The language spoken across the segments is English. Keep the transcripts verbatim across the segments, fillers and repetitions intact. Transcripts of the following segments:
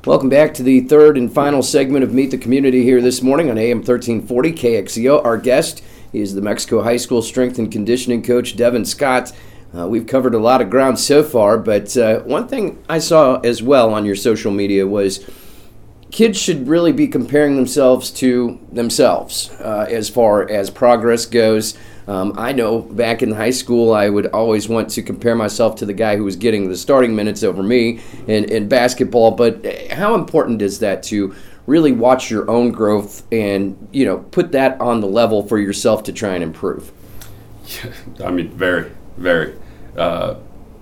Welcome back to the third and final segment of Meet the Community here this morning on A M thirteen forty K X E O. Our guest is the Mexico High School strength and conditioning coach, Devin Scott. Uh, we've covered a lot of ground so far, but uh, one thing I saw as well on your social media was kids should really be comparing themselves to themselves uh, as far as progress goes. Um, I know back in high school I would always want to compare myself to the guy who was getting the starting minutes over me in, in basketball, but how important is that to really watch your own growth and, you know, put that on the level for yourself to try and improve? Yeah, I mean, very, very. Uh,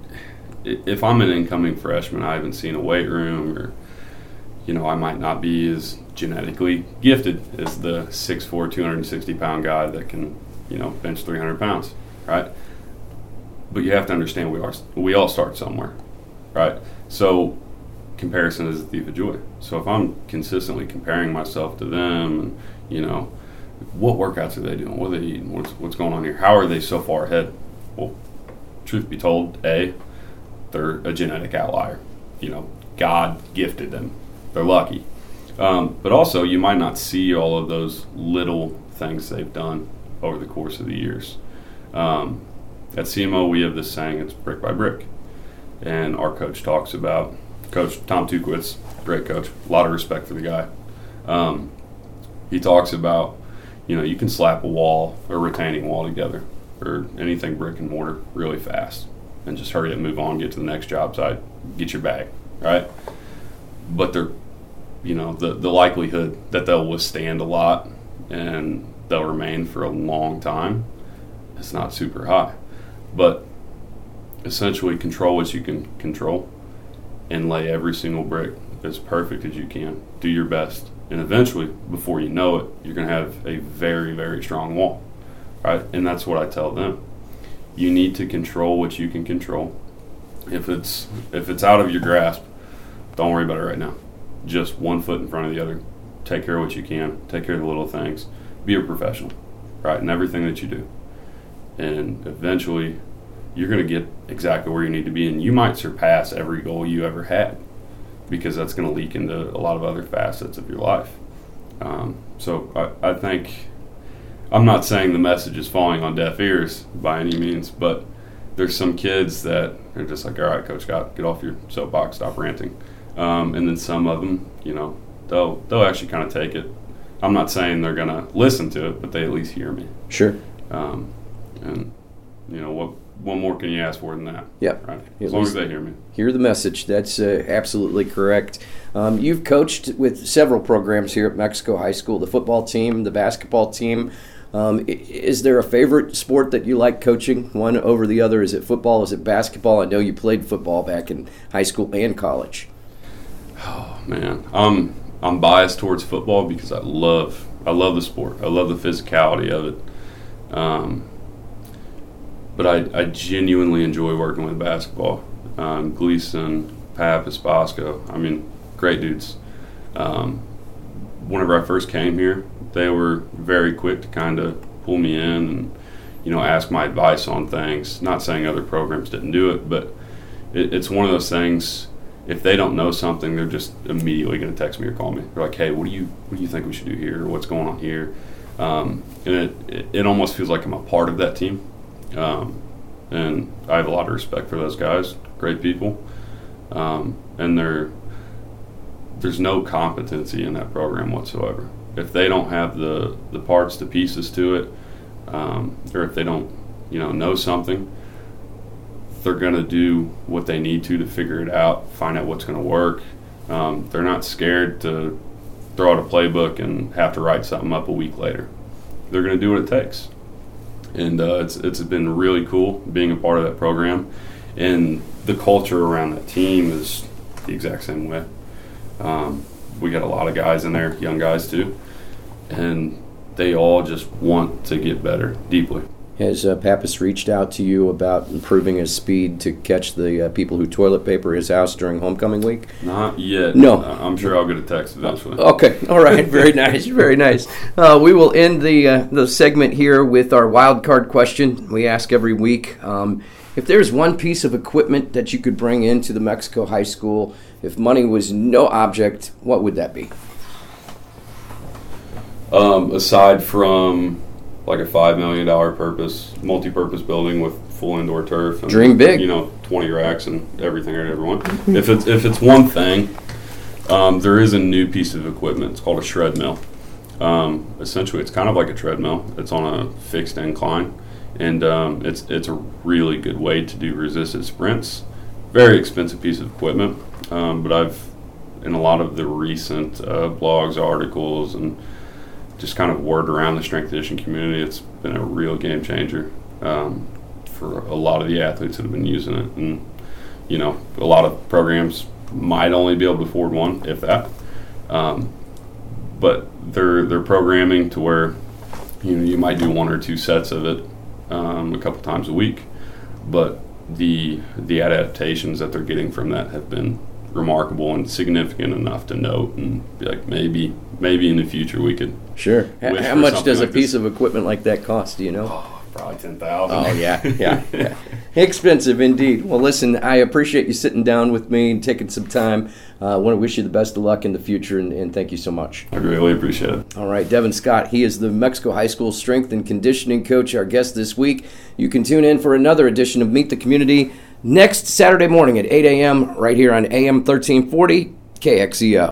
if I'm an incoming freshman, I haven't seen a weight room, or, you know, I might not be as genetically gifted as the six foot four, two hundred sixty pound guy that can, you know, bench three hundred pounds, right? But you have to understand we are we all start somewhere, right? So comparison is a thief of joy. So if I'm consistently comparing myself to them, and, you know, what workouts are they doing? What are they eating? What's, what's going on here? How are they so far ahead? Well, truth be told, A, they're a genetic outlier. You know, God gifted them. They're lucky. Um, but also, you might not see all of those little things they've done over the course of the years. Um, at C M O, we have this saying, it's brick by brick. And our coach talks about, Coach Tom Tukwitz, great coach, a lot of respect for the guy. Um, he talks about, you know, you can slap a wall or retaining wall together or anything brick and mortar really fast and just hurry up, move on, get to the next job site, get your bag, right? But they're, you know, the, the likelihood that they'll withstand a lot and they'll remain for a long time, it's not super high. But essentially control what you can control and lay every single brick as perfect as you can. Do your best. And eventually, before you know it, you're going to have a very, very strong wall, right? And that's what I tell them. You need to control what you can control. If it's if it's out of your grasp, don't worry about it right now. Just one foot in front of the other. Take care of what you can. Take care of the little things. Be a professional, right, in everything that you do. And eventually, you're going to get exactly where you need to be, and you might surpass every goal you ever had because that's going to leak into a lot of other facets of your life. Um, so I, I think, I'm not saying the message is falling on deaf ears by any means, but there's some kids that are just like, all right, Coach Scott, get off your soapbox, stop ranting. Um, and then some of them, you know, they'll they'll actually kind of take it. I'm not saying they're going to listen to it, but they at least hear me. Sure. Um, and, you know, what what more can you ask for than that? Yep. Right? As long as they hear me. Hear the message. That's uh, absolutely correct. Um, you've coached with several programs here at Mexico High School, the football team, the basketball team. Um, is there a favorite sport that you like coaching, one over the other? Is it football? Is it basketball? I know you played football back in high school and college. Oh, man. Um, I'm biased towards football because I love I love the sport. I love the physicality of it. Um, but I, I genuinely enjoy working with basketball. Um, Gleason, Pap, Esposco, I mean, great dudes. Um, whenever I first came here, they were very quick to kind of pull me in and, you know, ask my advice on things. Not saying other programs didn't do it, but it, it's one of those things. If they don't know something, they're just immediately going to text me or call me. They're like, "Hey, what do you what do you think we should do here? Or what's going on here?" Um, and it, it it almost feels like I'm a part of that team. Um, and I have a lot of respect for those guys. Great people, um, and they're there's no competency in that program whatsoever. If they don't have the, the parts, the pieces to it, um, or if they don't, you know, know something, they're going to do what they need to to figure it out, find out what's going to work. Um, they're not scared to throw out a playbook and have to write something up a week later. They're going to do what it takes. And uh, it's it's been really cool being a part of that program. And the culture around that team is the exact same way. Um, we got a lot of guys in there, young guys too, and they all just want to get better deeply. Has uh, Pappas reached out to you about improving his speed to catch the uh, people who toilet paper his house during homecoming week? Not yet. No. Uh, I'm sure I'll get a text eventually. Okay. All right. Very nice. Very nice. Uh, we will end the uh, the segment here with our wild card question we ask every week. Um, if there's one piece of equipment that you could bring into the Mexico High School if money was no object, what would that be? Um, aside from like a five million dollar purpose, multi-purpose building with full indoor turf, and, dream big. You know, twenty racks and everything and everyone. if it's if it's one thing, um, there is a new piece of equipment. It's called a shred mill. Um, essentially, it's kind of like a treadmill. It's on a fixed incline, and um, it's it's a really good way to do resisted sprints. Very expensive piece of equipment, um, but I've in a lot of the recent uh, blogs, articles, and just kind of word around the strength conditioning community, it's been a real game changer um, for a lot of the athletes that have been using it. And you know, a lot of programs might only be able to afford one, if that. Um, but they're they're programming to where you know you might do one or two sets of it um, a couple times a week, but the the adaptations that they're getting from that have been remarkable and significant enough to note and be like maybe maybe in the future we could. Sure. wish How for much something does a like piece this. of equipment like that cost? Do you know? Oh, probably ten thousand. Oh, yeah, yeah, yeah. Expensive indeed. Well, listen, I appreciate you sitting down with me and taking some time. I uh, want to wish you the best of luck in the future, and, and thank you so much. I really appreciate it. All right, Devin Scott, he is the Mexico High School strength and conditioning coach, our guest this week. You can tune in for another edition of Meet the Community next Saturday morning at eight a.m. right here on A M thirteen forty K X E O.